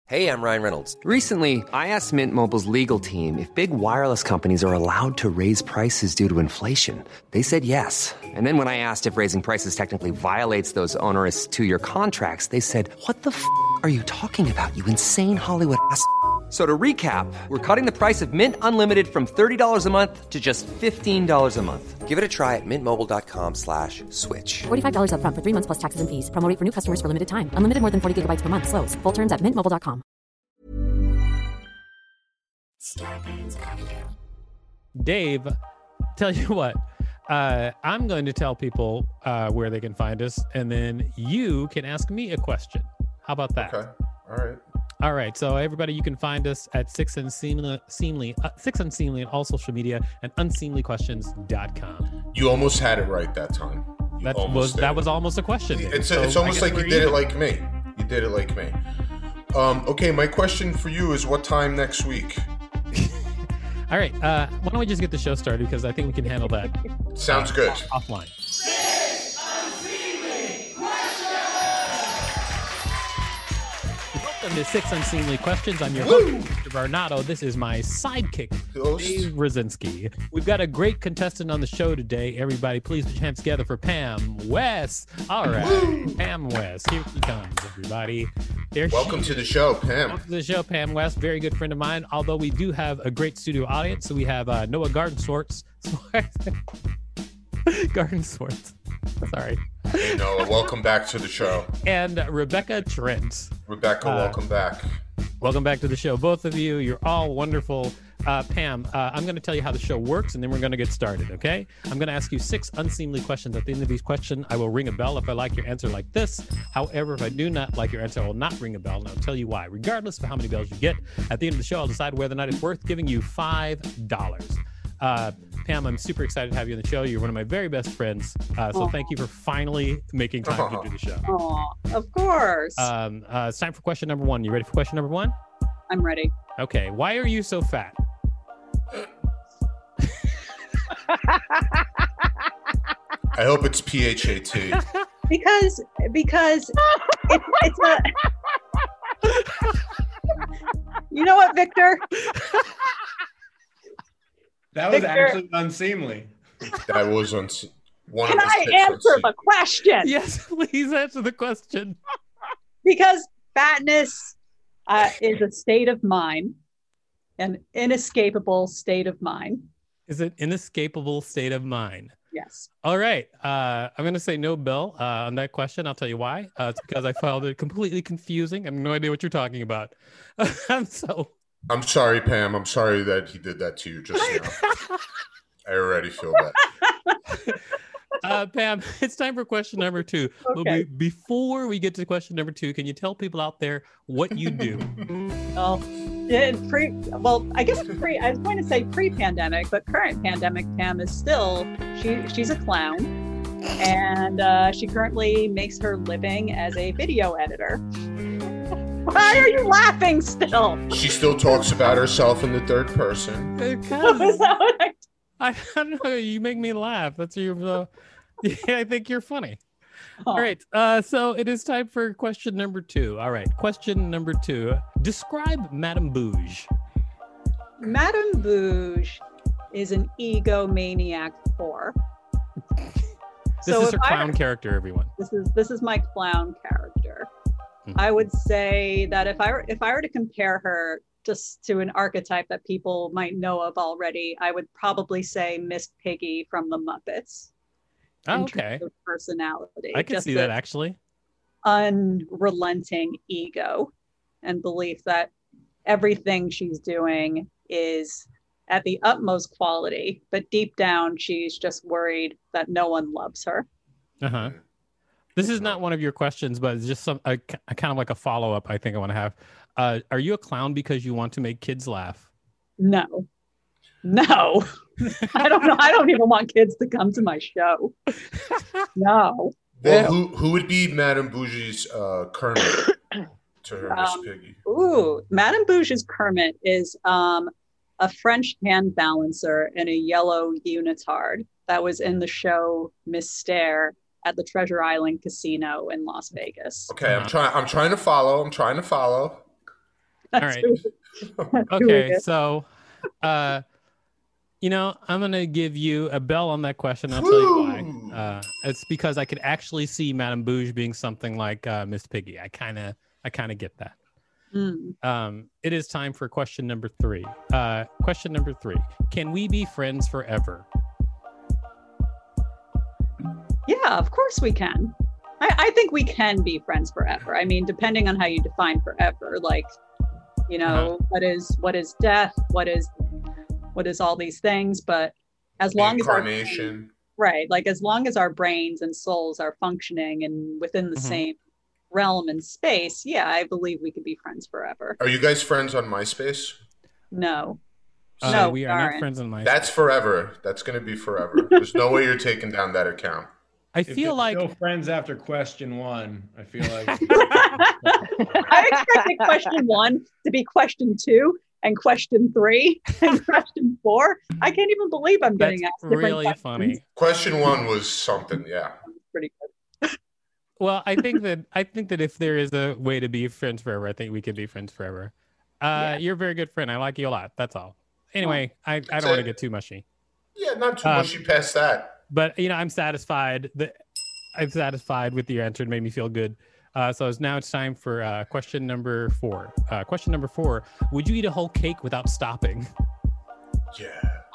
Hey, I'm Ryan Reynolds. Recently, I asked Mint Mobile's legal team if big wireless companies are allowed to raise prices due to inflation. They said yes. And then when I asked if raising prices technically violates those onerous two-year contracts, they said, "What the f*** are you talking about, you insane Hollywood ass?" So to recap, we're cutting the price of Mint Unlimited from $30 a month to just $15 a month. Give it a try at mintmobile.com/switch. $45 up front for 3 months plus taxes and fees. Promo rate for new customers for limited time. Unlimited more than 40 gigabytes per month. Slows full terms at mintmobile.com. Dave, tell you what, I'm going to tell people where they can find us, and then you can ask me a question. How about that? Okay. All right. So everybody, you can find us at Six Unseemly on all social media and unseemlyquestions.com. You almost had it right that time. That was almost a question. It's almost like you did it like me. You did it like me. Okay, my question for you is, what time next week? All right. Why don't we just get the show started, because I think we can handle that. Sounds good. Offline. Welcome to Six Unseemly Questions. I'm your host, Mr. Varnado. This is my sidekick, Dave Rosinski. We've got a great contestant on the show today. Everybody, please put your hands together for Pam West. All right, Pam West. Here she comes, everybody. Welcome to the show, Pam. Welcome to the show, Pam West. Very good friend of mine, although we do have a great studio audience. So we have Noah Gardenswartz. Gardenswartz. Sorry. Hey, Noah, welcome back to the show. And Rebecca Trent. Rebecca, welcome back. Welcome back to the show. Both of you, you're all wonderful. Pam, I'm going to tell you how the show works, and then we're going to get started, okay? I'm going to ask you 6 unseemly questions. At the end of these questions, I will ring a bell if I like your answer like this. However, if I do not like your answer, I will not ring a bell, and I'll tell you why. Regardless of how many bells you get, at the end of the show, I'll decide whether or not it's worth giving you $5. Pam, I'm super excited to have you on the show. You're one of my very best friends. So thank you for finally making time to do the show. Oh, of course. It's time for question number 1. You ready for question number 1? I'm ready. Okay. Why are you so fat? I hope it's PHAT. Because it's not. You know what, Victor? That was actually unseemly. That was one. Can I answer the question? Yes, please answer the question. Because fatness is a state of mind, an inescapable state of mind. Is it inescapable state of mind? Yes. All right. I'm going to say no, Bill, on that question. I'll tell you why. It's because I found it completely confusing. I have no idea what you're talking about. I'm sorry, Pam. I'm sorry that he did that to you just now. I already feel that. Pam, it's time for question number 2. Okay. Before we get to question number 2, can you tell people out there what you do? I guess I was going to say pre-pandemic, but current pandemic, Pam is still, she's a clown, and she currently makes her living as a video editor. Why are you laughing still? She still talks about herself in the third person. Is that what I don't know. You make me laugh. That's your. I think you're funny. Oh. All right. So it is time for question number 2. All right. Question number 2. Describe Madame Bouge. Madame Bouge is an egomaniac whore. This is her clown character, everyone. This is my clown character. I would say that if I were to compare her just to an archetype that people might know of already, I would probably say Miss Piggy from the Muppets. Oh, okay. Personality. I can see that actually. Unrelenting ego and belief that everything she's doing is at the utmost quality, but deep down she's just worried that no one loves her. Uh-huh. This is not one of your questions, but it's just some kind of like a follow-up I think I want to have. Are you a clown because you want to make kids laugh? No. I don't know. I don't even want kids to come to my show. No. Well, who would be Madame Bouge's Kermit to her Miss Piggy? Madame Bouge's Kermit is a French hand balancer in a yellow unitard that was in the show Mystère at the Treasure Island Casino in Las Vegas. Okay, I'm trying to follow. right. Who Okay, is it? so, I'm going to give you a bell on that question. I'll tell you why. It's because I could actually see Madame Bouge being something like Miss Piggy. I kind of get that. It is time for question number 3. Question number 3. Can we be friends forever? Yeah, of course we can. I think we can be friends forever. I mean, depending on how you define forever, like, what is death? What is all these things? But as long as Incarnation. as long as our brains and souls are functioning and within the same realm and space, yeah, I believe we could be friends forever. Are you guys friends on MySpace? No. No, we are not friends on MySpace. That's forever. That's going to be forever. There's no way you're taking down that account. I feel like no friends after question 1. I feel like I expected question 1 to be question 2 and question 3 and question 4. I can't even believe I'm getting asked different really questions. funny. Question 1 was something, yeah. Pretty good. Well, I think that if there is a way to be friends forever, I think we could be friends forever. You're a very good friend. I like you a lot. That's all. Anyway, I don't want to get too mushy. Yeah, not too mushy past that. But I'm satisfied with your answer. It made me feel good. So now it's time for question number 4. Question number 4: would you eat a whole cake without stopping? Yeah.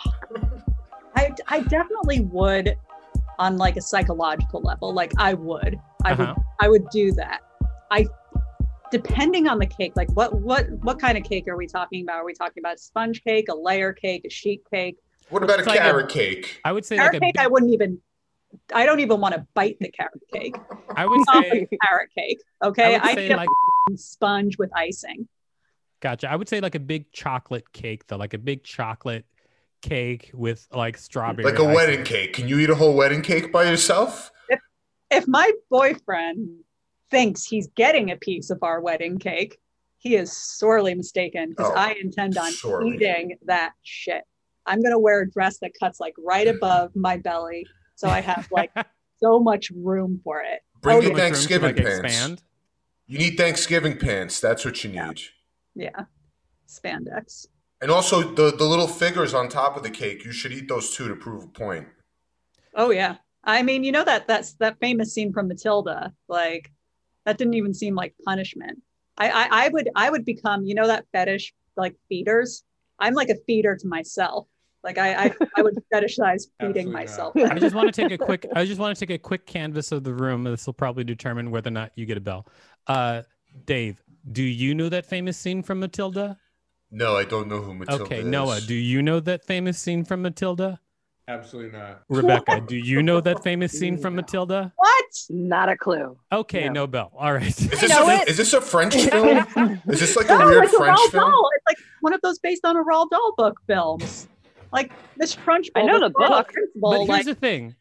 I definitely would, on like a psychological level. Like I would do that. Depending on the cake, like what kind of cake are we talking about? Are we talking about a sponge cake, a layer cake, a sheet cake? What about a carrot cake? I would say carrot cake. I don't even want to bite the carrot cake. I would say carrot cake. Okay, I would say like sponge with icing. Gotcha. I would say like a big chocolate cake though, like a big chocolate cake with like strawberry. Like a wedding cake. Can you eat a whole wedding cake by yourself? If my boyfriend thinks he's getting a piece of our wedding cake, he is sorely mistaken because I intend on eating that shit. I'm going to wear a dress that cuts like right above my belly. So I have like so much room for it. Bring your Thanksgiving pants. Expand. You need Thanksgiving pants. That's what you need. Yeah. Spandex. And also the little figures on top of the cake. You should eat those too to prove a point. Oh, yeah. I mean, that's that famous scene from Matilda. Like that didn't even seem like punishment. I would become, that fetish like feeders. I'm like a feeder to myself. Like I would fetishize feeding myself. I just want to take a quick canvas of the room. This will probably determine whether or not you get a bell. Dave, do you know that famous scene from Matilda? No, I don't know who Matilda is. Okay, Noah, do you know that famous scene from Matilda? Absolutely not. Rebecca, do you know that famous scene from Matilda? What? Not a clue. Okay, no bell. All right. Is this a French film? Is this like a weird French film? It's like one of those based on a Roald Dahl book films. Like this French. I know the book. But here's the thing.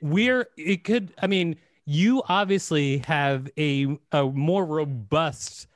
You obviously have a more robust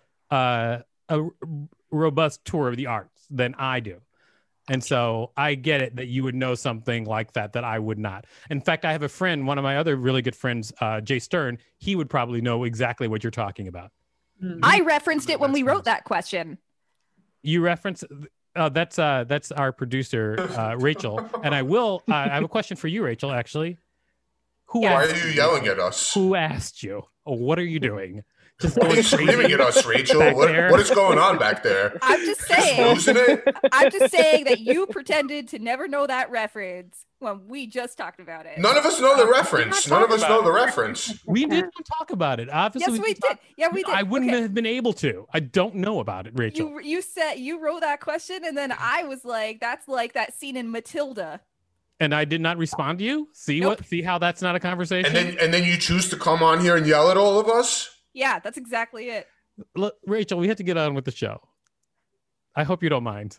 tour of the arts than I do. And so I get it that you would know something like that I would not. In fact, I have a friend, one of my other really good friends, Jay Stern. He would probably know exactly what you're talking about. I referenced it when we wrote that question. You referenced... that's our producer, Rachel. And I have a question for you, Rachel, actually. Why are you yelling at us? Who asked you? What are you doing? Why are you screaming at us, Rachel? What is going on back there? I'm just saying. Losing it? I'm just saying that you pretended to never know that reference when we just talked about it. None of us know the reference. None of us know the reference. We didn't talk about it. Obviously, yes, we did. Yeah, we did. I wouldn't have been able to. I don't know about it, Rachel. You said you wrote that question, and then I was like, "That's like that scene in Matilda." And I did not respond to you. See how that's not a conversation. And then you choose to come on here and yell at all of us. Yeah, that's exactly it. Look, Rachel, we have to get on with the show. I hope you don't mind.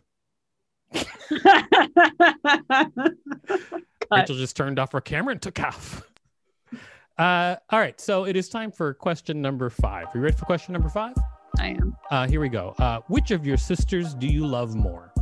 Rachel just turned off her camera and took off. All right, so it is time for question number 5. Are you ready for question number 5? I am. Here we go. Which of your sisters do you love more?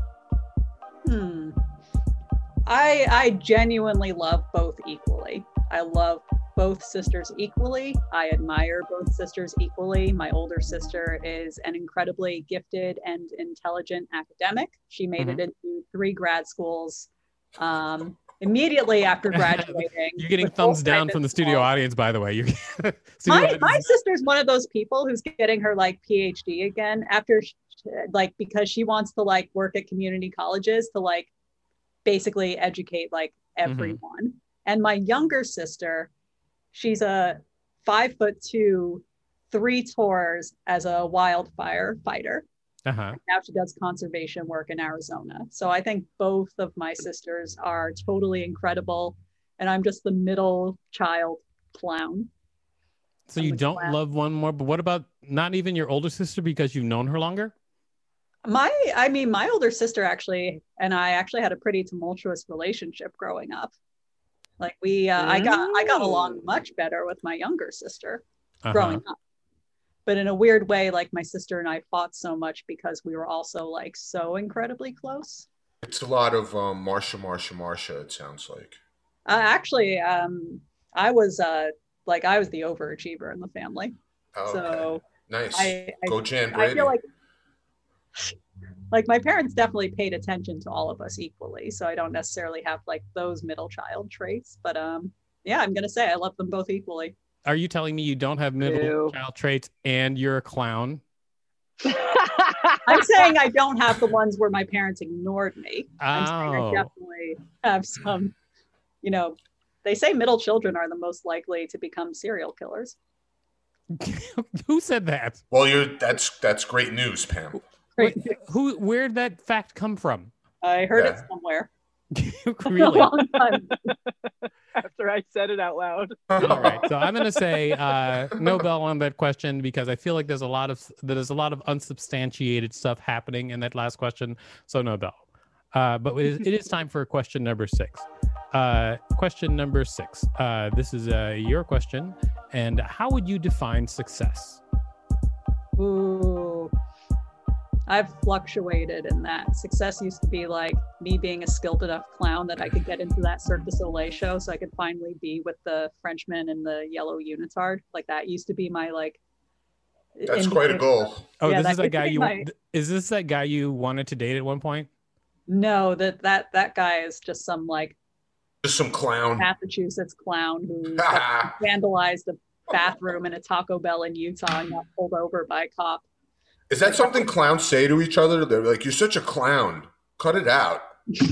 I genuinely love both equally. I love both sisters equally. I admire both sisters equally. My older sister is an incredibly gifted and intelligent academic. She made it into 3 grad schools immediately after graduating. You're getting thumbs down from the studio audience, by the way. My sister's one of those people who's getting her like PhD again after like, because she wants to like work at community colleges to like basically educate like everyone. And my younger sister, she's a 5'2", 3 tours as a wildfire fighter. Now she does conservation work in Arizona. So I think both of my sisters are totally incredible. And I'm just the middle child clown. So you don't love one more, but what about not even your older sister because you've known her longer? My older sister actually, and I actually had a pretty tumultuous relationship growing up. Like I got along much better with my younger sister growing up. But in a weird way, like my sister and I fought so much because we were also like so incredibly close. It's a lot of Marsha, it sounds like. Actually, I was the overachiever in the family. Oh, so okay. Nice. Go Jan Brady. I feel like my parents definitely paid attention to all of us equally. So I don't necessarily have like those middle child traits. But yeah, I'm going to say I love them both equally. Are you telling me you don't have middle child traits and you're a clown? I'm saying I don't have the ones where my parents ignored me. I'm saying I definitely have some, they say middle children are the most likely to become serial killers. Who said that? Well, that's great news, Pam. Where'd that fact come from? I heard it somewhere. Really? A long time. After I said it out loud. All right. So I'm going to say no bell on that question because I feel like there's a lot of unsubstantiated stuff happening in that last question. So no bell. But it is time for question number 6. Question number 6. This is your question. And how would you define success? Ooh. I've fluctuated in that. Success used to be like me being a skilled enough clown that I could get into that Cirque du Soleil show so I could finally be with the Frenchman in the yellow unitard. Like that used to be my like. That's quite a goal. Oh, yeah, this is that guy is this that guy you wanted to date at one point? No, that guy is just some like. Just some clown. Massachusetts clown who vandalized a bathroom in a Taco Bell in Utah and got pulled over by a cop. Is that something clowns say to each other? They're like, "You're such a clown. Cut it out."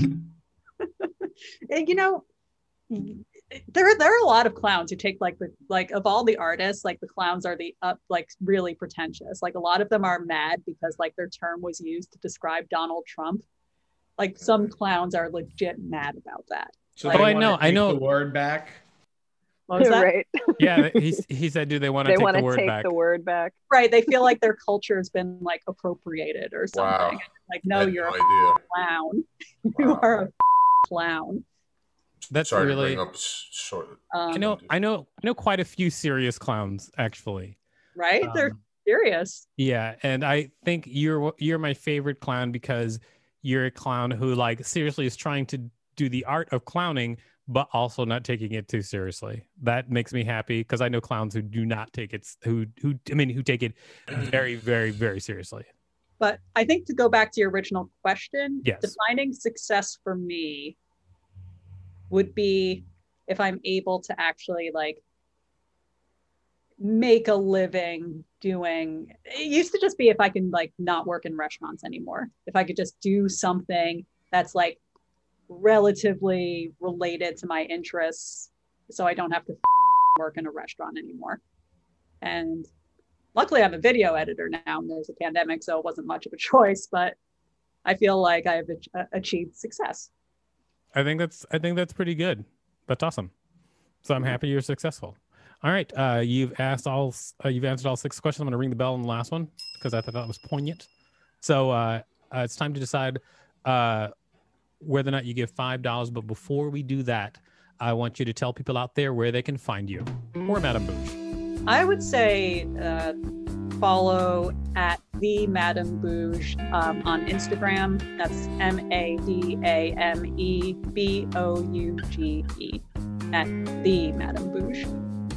There are a lot of clowns who take like of all the artists, like the clowns are the really pretentious. Like a lot of them are mad because like their term was used to describe Donald Trump. Like some clowns are legit mad about that. So like, I know the word back. What was that? Right. Yeah, he said, do they want to take the word back? The word back? Right. They feel like their culture has been like appropriated or something. Wow. Like, no, you're a clown. You are a clown. That's Sorry really. To bring up sort of. I know quite a few serious clowns actually. Right. They're serious. Yeah, and I think you're my favorite clown because you're a clown who like seriously is trying to do the art of clowning, but also not taking it too seriously. That makes me happy because I know clowns who do not take it, who take it very, very, very seriously. But I think to go back to your original question, yes. Defining success for me would be if I'm able to actually like make a living doing, it used to just be if I can like not work in restaurants anymore. If I could just do something that's like relatively related to my interests so I don't have to work in a restaurant anymore. And luckily I'm a video editor now and there's a pandemic, so it wasn't much of a choice, but I feel like I've achieved success. I think that's pretty good. That's awesome. So I'm happy you're successful. All right. You've answered all 6 questions. I'm going to ring the bell on the last one because I thought that was poignant. So it's time to decide whether or not you give $5. But before we do that, I want you to tell people out there where they can find you or Madame Bouge. I would say follow at the Madame Bouge on Instagram. That's MADAMEBOUGE at the Madame Bouge.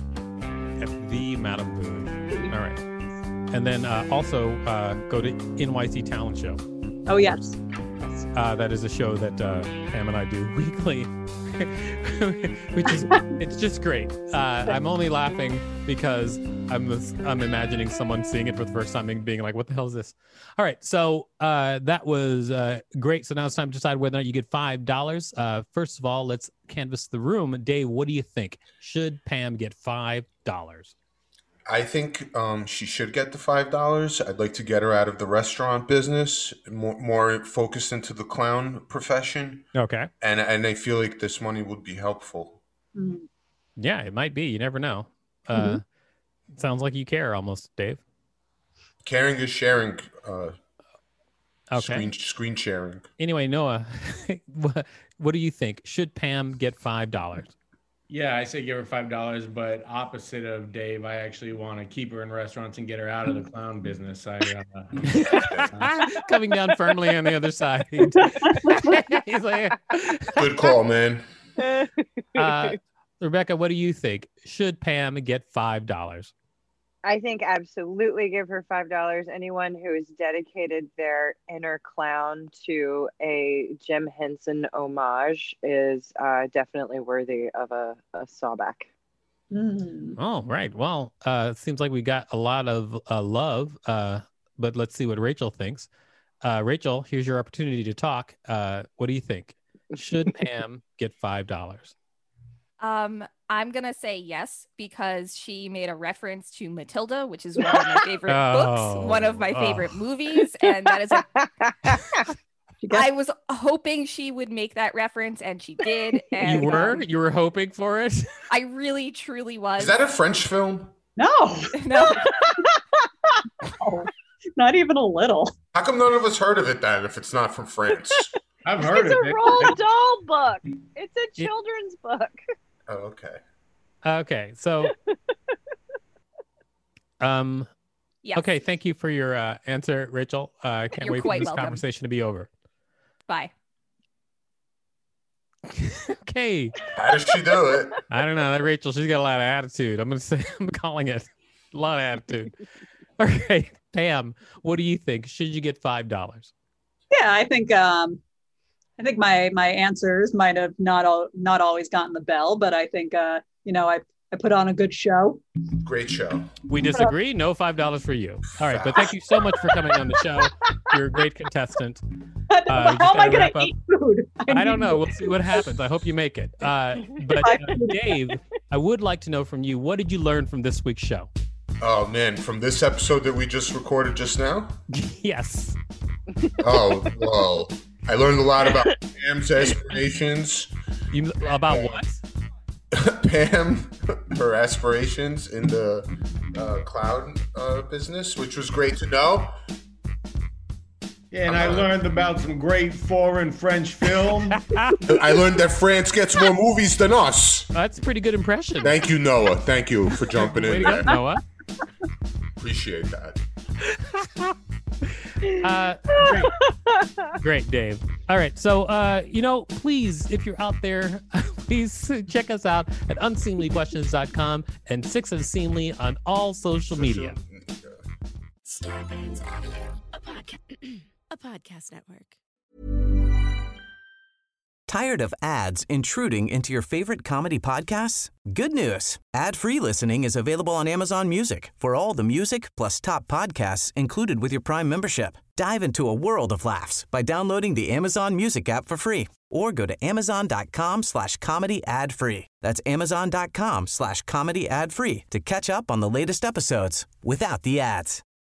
at the Madam Boone. All right. And then also go to NYC Talent Show. Oh, yes. That is a show that Pam and I do weekly, which is, it's just great. I'm only laughing because I'm imagining someone seeing it for the first time and being like, what the hell is this? All right. So that was great. So now it's time to decide whether or not you get $5. First of all, let's canvass the room. Dave, what do you think? Should Pam get $5? I think she should get the $5. I'd like to get her out of the restaurant business, more focused into the clown profession. Okay. And I feel like this money would be helpful. Mm-hmm. Yeah, it might be. You never know. Sounds like you care almost, Dave. Caring is sharing. Okay. Screen sharing. Anyway, Noah, what do you think? Should Pam get $5? Yeah, I say give her $5, but opposite of Dave, I actually want to keep her in restaurants and get her out of the clown business. Coming down firmly on the other side. He's like, good call, man. Rebecca, what do you think? Should Pam get $5? I think absolutely give her $5. Anyone who has dedicated their inner clown to a Jim Henson homage is definitely worthy of a sawback. Oh, right. Well, it seems like we got a lot of love, but let's see what Rachel thinks. Rachel, here's your opportunity to talk. What do you think? Should Pam get $5? I'm going to say yes, because she made a reference to Matilda, which is one of my favorite books, one of my favorite movies. And that is I was hoping she would make that reference, and she did. And, you were hoping for it? I really, truly was. Is that a French film? No. No. No, not even a little. How come none of us heard of it then if it's not from France? I've heard it's of a it. Roald Dahl book. It's a children's book. Oh, okay. Okay, so yes. Okay, thank you for your answer, Rachel. I can't You're wait for quite this welcome. conversation to be over. Bye. Okay. How does she do it? I don't know. That Rachel, she's got a lot of attitude. I'm calling it a lot of attitude. All right, Pam, what do you think? Should you get $5? Yeah, I think my answers might have not always gotten the bell, but I think I put on a good show. Great show. We disagree. No $5 for you. All right, but thank you so much for coming on the show. You're a great contestant. How am I going to eat food? I don't know. We'll see what happens. I hope you make it. But Dave, I would like to know from you, what did you learn from this week's show? Oh, man. From this episode that we just recorded just now? Yes. Oh, well, I learned a lot about Pam's aspirations. About what? Pam, her aspirations in the cloud business, which was great to know. Yeah, and I learned about some great foreign French film. I learned that France gets more movies than us. That's a pretty good impression. Thank you, Noah. Thank you for jumping in there. Noah. Appreciate that. Great, Dave. All right, so please, if you're out there, please check us out at unseemlyquestions.com and Six Unseemly on all social media. Starbane's Audio, a podcast network. Tired of ads intruding into your favorite comedy podcasts? Good news. Ad-free listening is available on Amazon Music for all the music plus top podcasts included with your Prime membership. Dive into a world of laughs by downloading the Amazon Music app for free or go to amazon.com/comedy ad-free. That's amazon.com/comedy ad-free to catch up on the latest episodes without the ads.